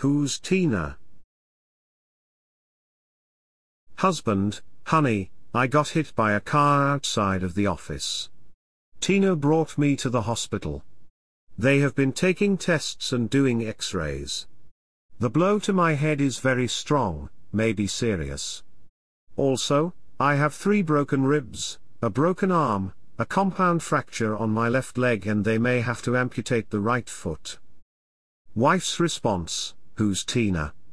Who's Tina? Husband: honey, I got hit by a car outside of the office. Tina brought me to the hospital. They have been taking tests and doing x-rays. The blow to my head is very strong, may be serious. Also, I have 3 broken ribs, a broken arm, a compound fracture on my left leg, and they may have to amputate the right foot. Wife's response: who's Tina?